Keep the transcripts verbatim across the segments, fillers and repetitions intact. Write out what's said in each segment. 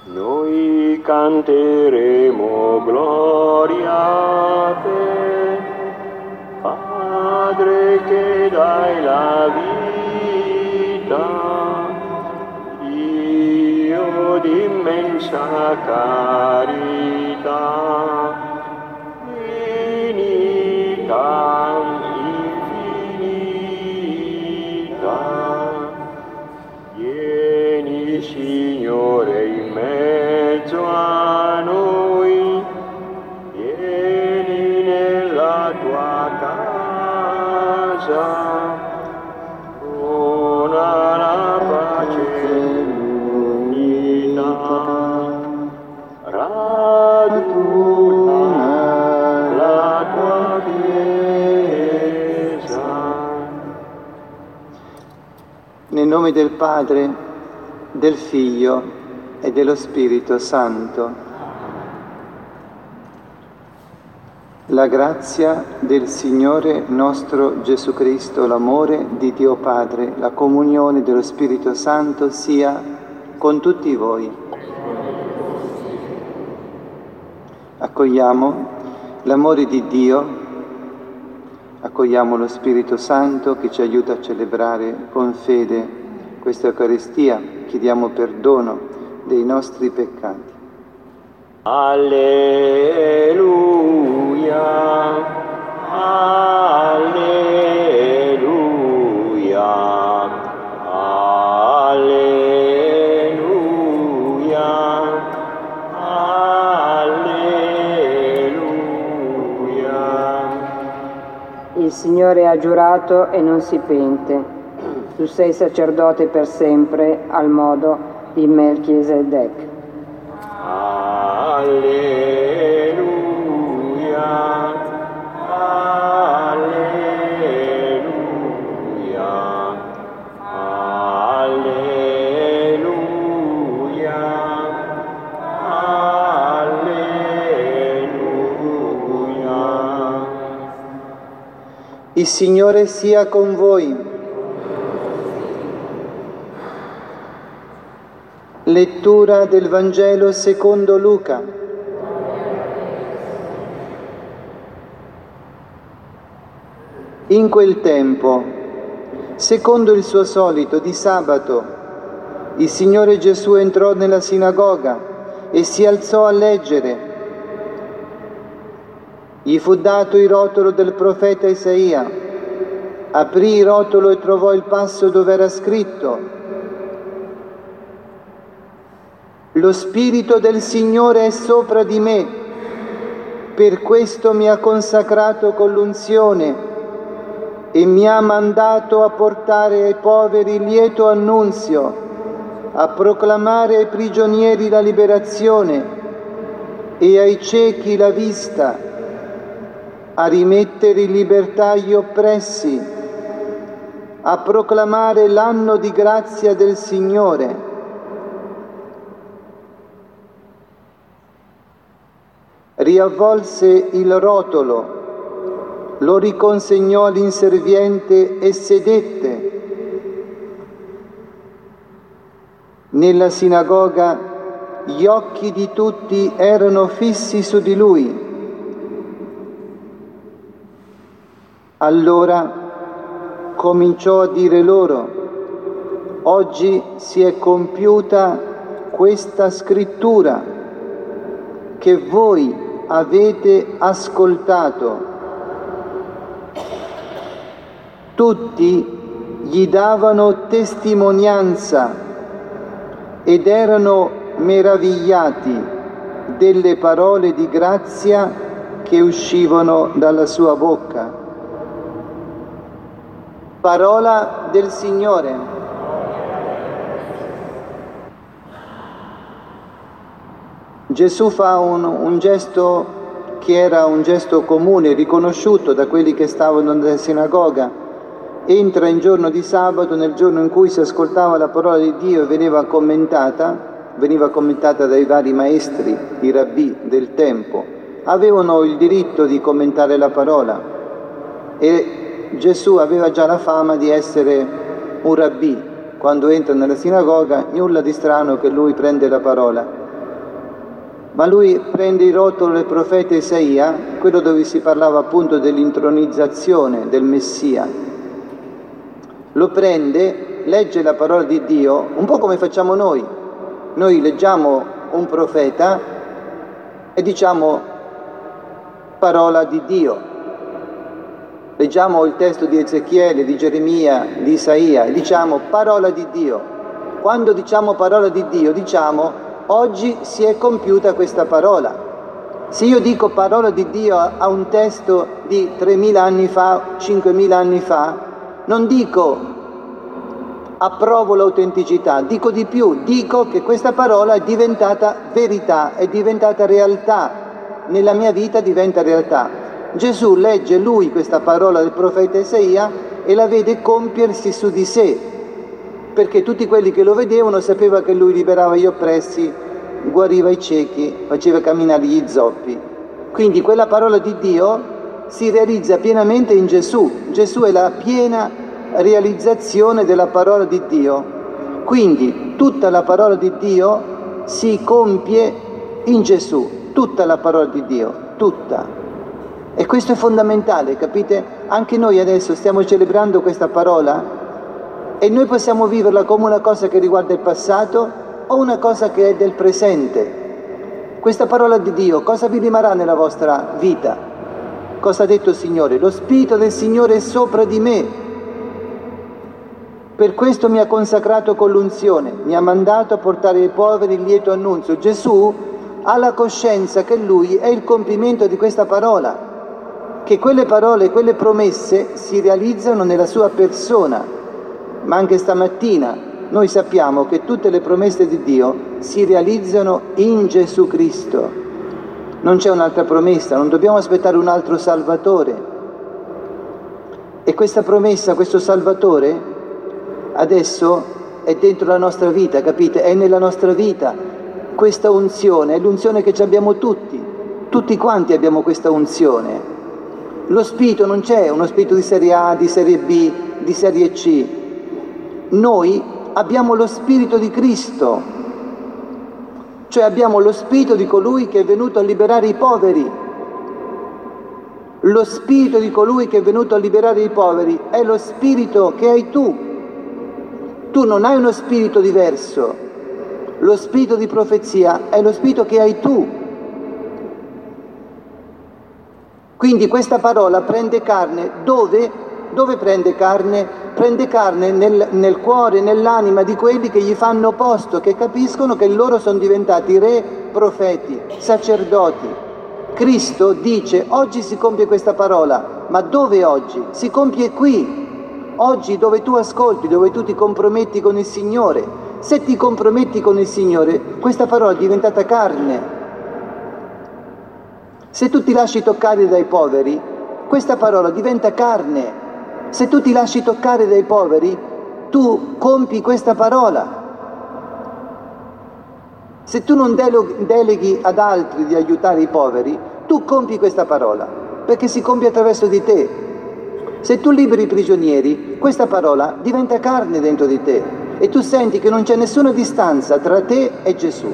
Noi canteremo gloria a te, Padre che dai la vita, Dio d'immensa carità, infinita, infinita. Vieni, Signore, in mezzo a noi, vieni nella tua casa, dona la pace e l'unità, raduna la tua Chiesa. Nel nome del Padre, del Figlio e dello Spirito Santo. La grazia del Signore nostro Gesù Cristo, l'amore di Dio Padre, la comunione dello Spirito Santo sia con tutti voi. Accogliamo l'amore di Dio, accogliamo lo Spirito Santo che ci aiuta a celebrare con fede questa Eucaristia, chiediamo perdono dei nostri peccati. Alleluia, alleluia, alleluia, alleluia. Il Signore ha giurato e non si pente. Tu sei sacerdote per sempre al modo di Melchisedec. Alleluia, alleluia, alleluia, alleluia. Il Signore sia con voi. Lettura del Vangelo secondo Luca. In quel tempo, secondo il suo solito di sabato, il Signore Gesù entrò nella sinagoga e si alzò a leggere. Gli fu dato il rotolo del profeta Isaia. Aprì il rotolo e trovò il passo dove era scritto: Lo Spirito del Signore è sopra di me, per questo mi ha consacrato con l'unzione e mi ha mandato a portare ai poveri il lieto annunzio, a proclamare ai prigionieri la liberazione e ai ciechi la vista, a rimettere in libertà gli oppressi, a proclamare l'anno di grazia del Signore. Riavvolse il rotolo, lo riconsegnò all'inserviente e sedette. Nella sinagoga gli occhi di tutti erano fissi su di lui. Allora cominciò a dire loro: oggi si è compiuta questa scrittura che voi avete ascoltato. Tutti gli davano testimonianza ed erano meravigliati delle parole di grazia che uscivano dalla sua bocca. Parola del Signore. Gesù fa un, un gesto che era un gesto comune, riconosciuto da quelli che stavano nella sinagoga. Entra in giorno di sabato, nel giorno in cui si ascoltava la parola di Dio e veniva commentata, veniva commentata dai vari maestri, i rabbì del tempo. Avevano il diritto di commentare la parola e Gesù aveva già la fama di essere un rabbì. Quando entra nella sinagoga, nulla di strano che lui prende la parola. Ma lui prende il rotolo del profeta Isaia, quello dove si parlava appunto dell'intronizzazione del Messia. Lo prende, legge la parola di Dio, un po' come facciamo noi. Noi leggiamo un profeta e diciamo parola di Dio. Leggiamo il testo di Ezechiele, di Geremia, di Isaia e diciamo parola di Dio. Quando diciamo parola di Dio, diciamo oggi si è compiuta questa parola. Se io dico parola di Dio a un testo di tremila anni fa, cinquemila anni fa, non dico approvo l'autenticità, dico di più, dico che questa parola è diventata verità, è diventata realtà, nella mia vita diventa realtà. Gesù legge lui questa parola del profeta Isaia e la vede compiersi su di sé, perché tutti quelli che lo vedevano sapevano che lui liberava gli oppressi, guariva i ciechi, faceva camminare gli zoppi. Quindi quella parola di Dio si realizza pienamente in Gesù. Gesù è la piena realizzazione della parola di Dio. Quindi tutta la parola di Dio si compie in Gesù, tutta la parola di Dio, tutta. E questo è fondamentale, capite? Anche noi adesso stiamo celebrando questa parola e noi possiamo viverla come una cosa che riguarda il passato o una cosa che è del presente. Questa parola di Dio, cosa vi rimarrà nella vostra vita? Cosa ha detto il Signore? Lo Spirito del Signore è sopra di me. Per questo mi ha consacrato con l'unzione, mi ha mandato a portare ai poveri il lieto annunzio. Gesù ha la coscienza che Lui è il compimento di questa parola, che quelle parole, quelle promesse si realizzano nella sua persona. Ma anche stamattina noi sappiamo che tutte le promesse di Dio si realizzano in Gesù Cristo. Non c'è un'altra promessa, non dobbiamo aspettare un altro Salvatore. E questa promessa, questo Salvatore, adesso è dentro la nostra vita, capite? È nella nostra vita. Questa unzione è l'unzione che ci abbiamo tutti. Tutti quanti abbiamo questa unzione. Lo spirito non c'è, uno spirito di serie A, di serie B, di serie C. Noi abbiamo lo Spirito di Cristo, cioè abbiamo lo Spirito di colui che è venuto a liberare i poveri. Lo Spirito di colui che è venuto a liberare i poveri è lo Spirito che hai tu. Tu non hai uno spirito diverso. Lo Spirito di profezia è lo Spirito che hai tu. Quindi questa parola prende carne dove? Dove prende carne? Prende carne nel, nel cuore, nell'anima di quelli che gli fanno posto, che capiscono che loro sono diventati re, profeti, sacerdoti. Cristo dice, oggi si compie questa parola, ma dove oggi? Si compie qui, oggi dove tu ascolti, dove tu ti comprometti con il Signore. Se ti comprometti con il Signore, questa parola è diventata carne. Se tu ti lasci toccare dai poveri, questa parola diventa carne. Se tu ti lasci toccare dai poveri, tu compi questa parola. Se tu non deleghi ad altri di aiutare i poveri, tu compi questa parola, perché si compie attraverso di te. Se tu liberi i prigionieri, questa parola diventa carne dentro di te e tu senti che non c'è nessuna distanza tra te e Gesù.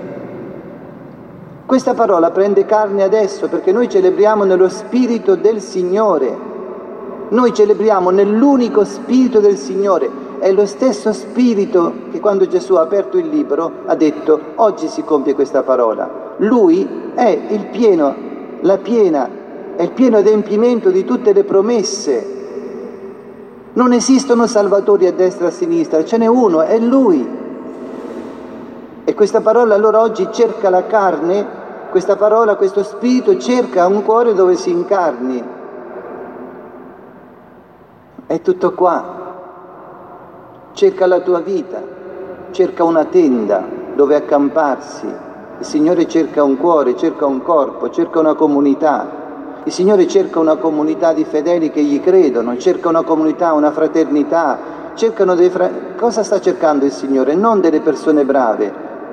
Questa parola prende carne adesso perché noi celebriamo nello Spirito del Signore. Noi celebriamo nell'unico Spirito del Signore. È lo stesso Spirito che quando Gesù ha aperto il libro ha detto oggi si compie questa parola. Lui è il pieno, la piena, è il pieno adempimento di tutte le promesse. Non esistono salvatori a destra e a sinistra, ce n'è uno, è Lui. E questa parola allora oggi cerca la carne, questa parola, questo Spirito cerca un cuore dove si incarni. È tutto qua. Cerca la tua vita, cerca una tenda dove accamparsi. Il Signore cerca un cuore, cerca un corpo, cerca una comunità. Il Signore cerca una comunità di fedeli che gli credono, cerca una comunità, una fraternità. Cercano dei fra... Cosa sta cercando il Signore? Non delle persone brave.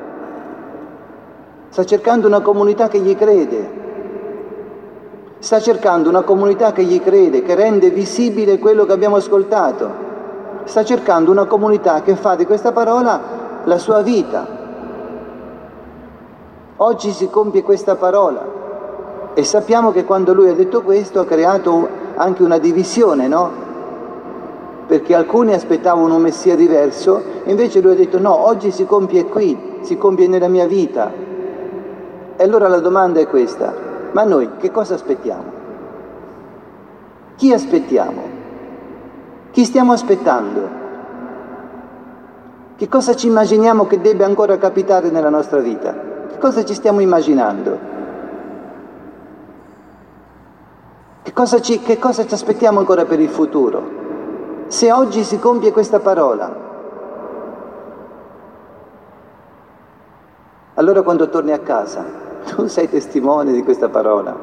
Sta cercando una comunità che gli crede. Sta cercando una comunità che gli crede, che rende visibile quello che abbiamo ascoltato. Sta cercando una comunità che fa di questa parola la sua vita. Oggi si compie questa parola. E sappiamo che quando lui ha detto questo ha creato anche una divisione, no? Perché alcuni aspettavano un Messia diverso, e invece lui ha detto no, oggi si compie qui, si compie nella mia vita. E allora la domanda è questa: ma noi che cosa aspettiamo? Chi aspettiamo? Chi stiamo aspettando? Che cosa ci immaginiamo che debba ancora capitare nella nostra vita? Che cosa ci stiamo immaginando? Che cosa ci, che cosa ci aspettiamo ancora per il futuro? Se oggi si compie questa parola, allora quando torni a casa, tu sei testimone di questa parola.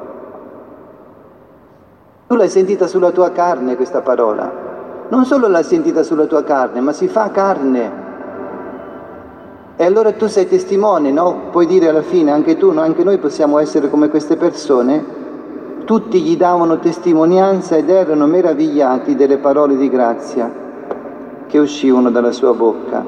Tu l'hai sentita sulla tua carne questa parola. Non solo l'hai sentita sulla tua carne, ma si fa carne. E allora tu sei testimone, no? Puoi dire alla fine, anche tu, no? Anche noi possiamo essere come queste persone. Tutti gli davano testimonianza ed erano meravigliati delle parole di grazia che uscivano dalla sua bocca.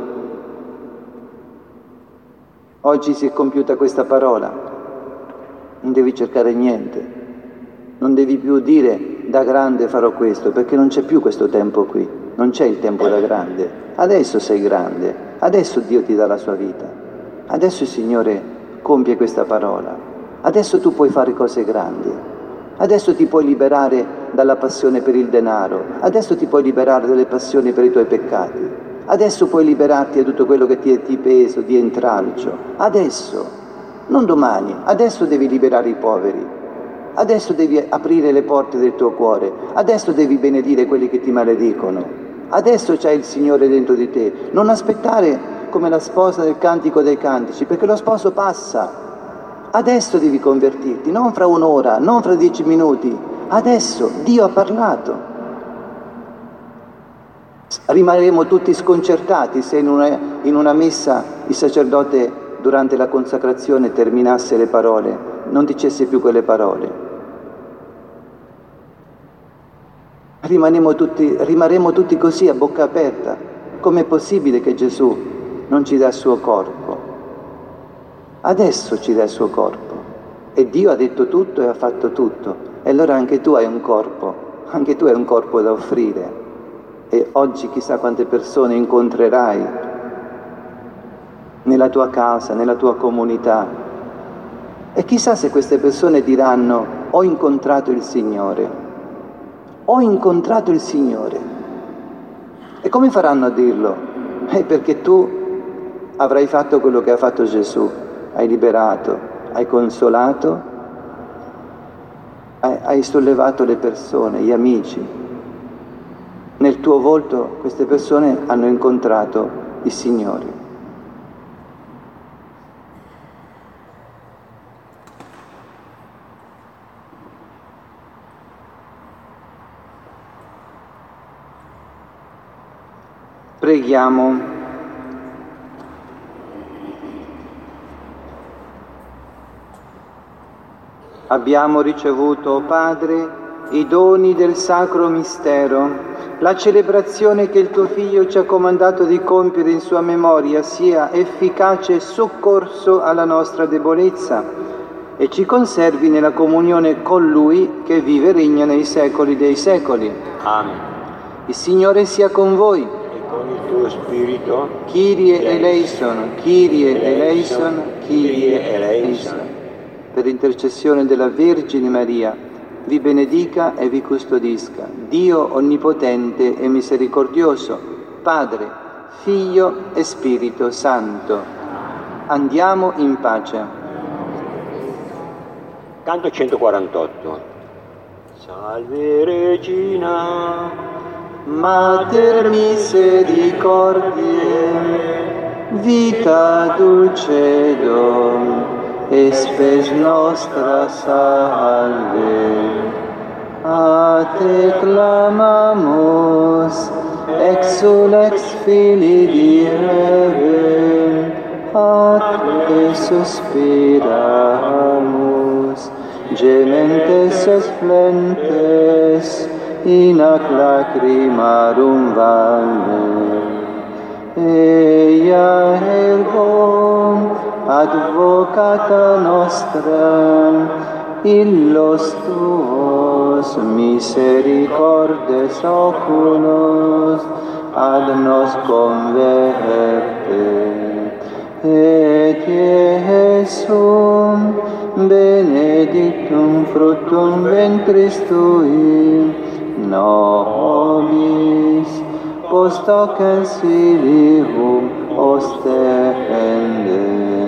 Oggi si è compiuta questa parola, non devi cercare niente, non devi più dire da grande farò questo, perché non c'è più questo tempo qui, non c'è il tempo da grande. Adesso sei grande, adesso Dio ti dà la sua vita, adesso il Signore compie questa parola, adesso tu puoi fare cose grandi, adesso ti puoi liberare dalla passione per il denaro, adesso ti puoi liberare dalle passioni per i tuoi peccati, adesso puoi liberarti da tutto quello che ti è di peso, di intralcio, adesso, non domani, adesso devi liberare i poveri, adesso devi aprire le porte del tuo cuore, adesso devi benedire quelli che ti maledicono. Adesso c'è il Signore dentro di te. Non aspettare come la sposa del Cantico dei Cantici, perché lo sposo passa. Adesso devi convertirti, non fra un'ora, non fra dieci minuti. Adesso Dio ha parlato. Rimarremo tutti sconcertati se in una, in una messa il sacerdote durante la consacrazione terminasse le parole, non dicesse più quelle parole. Rimarremo tutti, rimarremo tutti così a bocca aperta. Com'è possibile che Gesù non ci dà il suo corpo? Adesso ci dà il suo corpo. E Dio ha detto tutto e ha fatto tutto. E allora anche tu hai un corpo, anche tu hai un corpo da offrire. E oggi chissà quante persone incontrerai nella tua casa, nella tua comunità. E chissà se queste persone diranno: ho incontrato il Signore. Ho incontrato il Signore. E come faranno a dirlo? Eh, perché tu avrai fatto quello che ha fatto Gesù. Hai liberato, hai consolato, hai, hai sollevato le persone, gli amici. Nel tuo volto queste persone hanno incontrato il Signore. Preghiamo. Abbiamo ricevuto, o Padre, i doni del Sacro Mistero, la celebrazione che il tuo Figlio ci ha comandato di compiere in sua memoria sia efficace soccorso alla nostra debolezza e ci conservi nella comunione con Lui che vive e regna nei secoli dei secoli. Amen. Il Signore sia con voi. Con il tuo spirito. Kyrie eleison, Kyrie eleison, Kyrie eleison. Per intercessione della Vergine Maria, vi benedica e vi custodisca Dio Onnipotente e Misericordioso, Padre, Figlio e Spirito Santo. Andiamo in pace. Canto centoquarantotto. Salve Regina, Mater misericordiae, vita dulcedo, e spes nostra salve. A te clamamus, exulex Filii di Heve, a te suspiramus, gementes et flentes, in ac lacrimarum valle. Eia ergo advocata nostra, illos tuos misericordes oculos ad nos converte. Et Iesum benedictum fructum ventris tui, nobis post hoc exilium ostende.